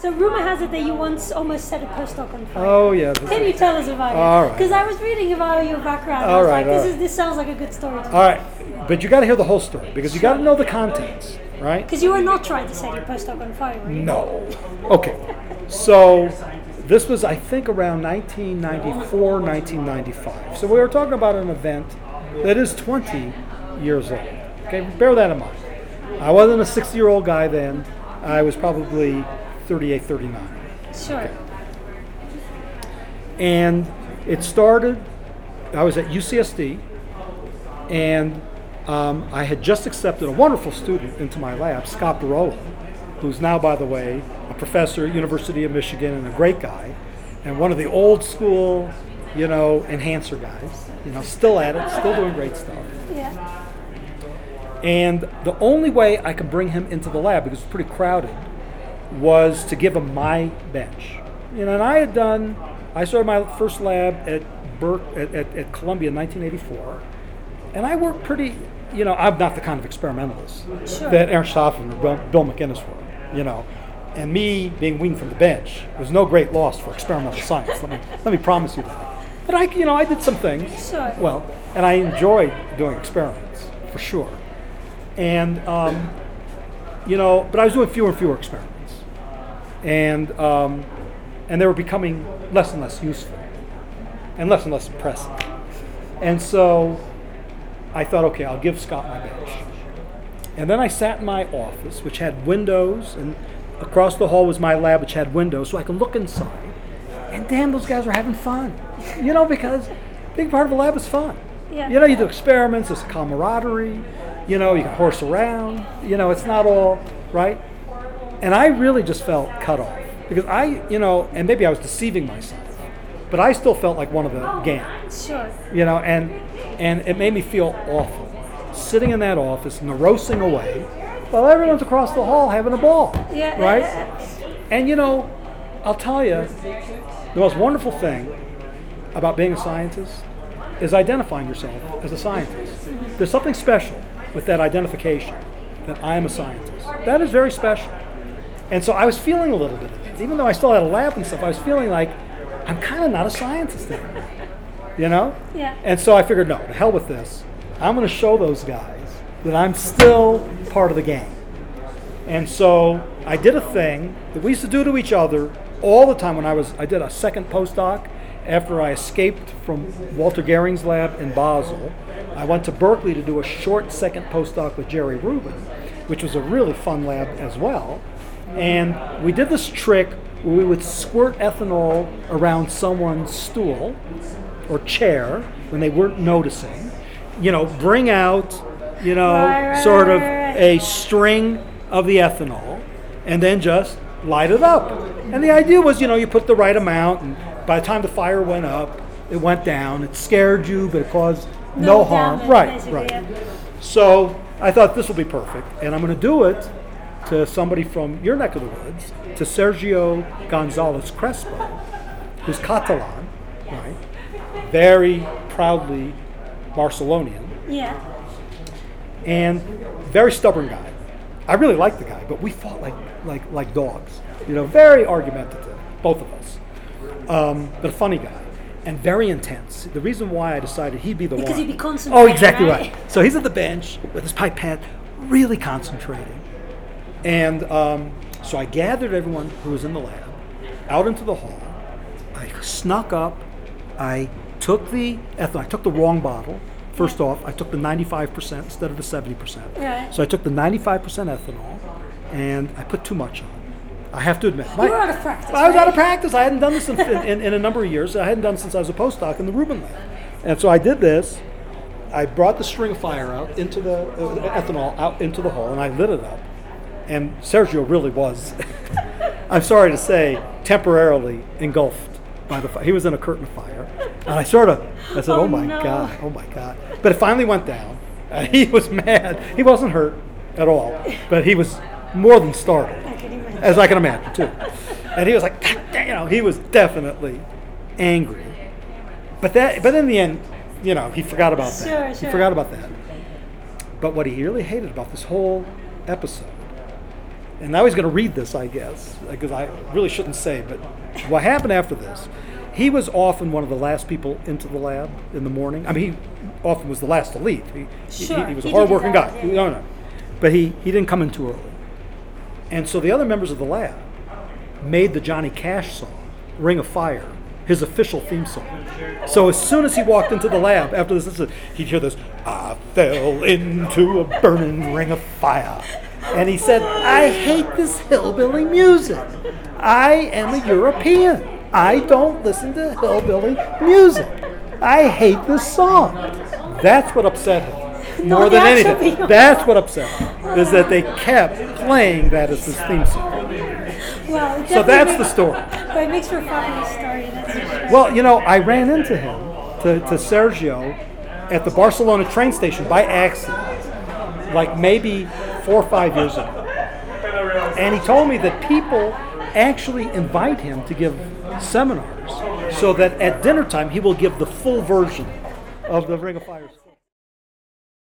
So rumor has it that you once almost set a postdoc on fire. Oh yeah. Can you tell us about All it? right. Because I was reading about your background. All I was right, like, all right. this sounds like a good story. All right, but you got to hear the whole story because you got to know the contents, right? Because you were not trying to set your postdoc on fire, were you? No. Okay. So this was, I think, around 1994, 1995. So we were talking about an event that is 20 years old. Okay, bear that in mind. I wasn't a 60-year-old guy then. I was probably 38, 39. Sure. Okay. And it started, I was at UCSD, and I had just accepted a wonderful student into my lab, Scott Barola, who's now, by the way, a professor at University of Michigan and a great guy, and one of the old school, enhancer guys, still at it, still doing great stuff. Yeah. And the only way I could bring him into the lab, because it was pretty crowded, was to give him my bench. And I started my first lab at at Columbia in 1984, and I worked pretty, I'm not the kind of experimentalist that Ernst Hoffmann or Bill McInnes were, and me being weaned from the bench was no great loss for experimental science. Let me promise you that. But I did some things. Sure. Well, and I enjoyed doing experiments for sure, and but I was doing fewer and fewer experiments, and they were becoming less and less useful, and less impressive. And so I thought, okay, I'll give Scott my bench. And then I sat in my office, which had windows, and across the hall was my lab, which had windows, so I could look inside. And damn, those guys were having fun. Because a big part of the lab is fun. Yeah. You do experiments, there's camaraderie, you can horse around, it's not all, right? And I really just felt cut off. Because and maybe I was deceiving myself, but I still felt like one of the gang. Sure. And it made me feel awful, sitting in that office, neurosing away, while everyone's across the hall having a ball, Yeah. right? And I'll tell you, the most wonderful thing about being a scientist is identifying yourself as a scientist. There's something special with that identification, that I am a scientist. That is very special. And so I was feeling a little bit of it. Even though I still had a lab and stuff, I was feeling like I'm kind of not a scientist anymore. Yeah. And so I figured, no, to hell with this. I'm going to show those guys that I'm still part of the gang. And so I did a thing that we used to do to each other all the time when I did a second postdoc after I escaped from Walter Gehring's lab in Basel. I went to Berkeley to do a short second postdoc with Jerry Rubin, which was a really fun lab as well. And we did this trick where we would squirt ethanol around someone's stool or chair when they weren't noticing, bring out, sort of a string of the ethanol and then just light it up. And the idea was, you put the right amount, and by the time the fire went up, it went down. It scared you, but it caused no harm. Right. Yeah. So I thought this will be perfect, and I'm going to do it to somebody from your neck of the woods, to Sergio Gonzalez Crespo, who's Catalan, right? Very proudly Barcelonian. Yeah. And very stubborn guy. I really liked the guy, but we fought like dogs. Very argumentative, both of us. But a funny guy. And very intense. The reason why I decided he'd be the one. Because he'd be concentrating. Oh, exactly right. So he's at the bench with his pipette, really concentrating. And so I gathered everyone who was in the lab out into the hall. I snuck up. I took the ethanol. I took the wrong bottle. First off, I took the 95% instead of the 70%. Right. So I took the 95% ethanol, and I put too much on. I have to admit. You were out of practice. I was out of practice. I hadn't done this in a number of years. I hadn't done it since I was a postdoc in the Rubin lab. And so I did this. I brought the string of fire out into the ethanol out into the hall, and I lit it up. And Sergio really was, I'm sorry to say, temporarily engulfed by the fire. He was in a curtain of fire. And I said, oh my God. But it finally went down. He was mad. He wasn't hurt at all, but he was more than startled, as I can imagine too. And he was like, he was definitely angry. But in the end, he forgot about that. Sure. He forgot about that. But what he really hated about this whole episode and now he's going to read this, I guess, because I really shouldn't say, but what happened after this, he was often one of the last people into the lab in the morning. I mean, he often was the last to leave. He was a hard-working guy. Yeah. No. But he didn't come in too early. And so the other members of the lab made the Johnny Cash song, Ring of Fire, his official theme song. So as soon as he walked into the lab, after this, he'd hear this, I fell into a burning ring of fire. And he said, I hate this hillbilly music. I am a European. I don't listen to hillbilly music. I hate this song. That's what upset him. More than anything. That's what upset him, is that they kept playing that as his theme song. Well, so that's the story. But it makes for a funny story. Well, I ran into him, to Sergio, at the Barcelona train station by accident, like maybe 4 or 5 years ago. And he told me that people actually invite him to give seminars so that at dinner time he will give the full version of the Ring of Fire.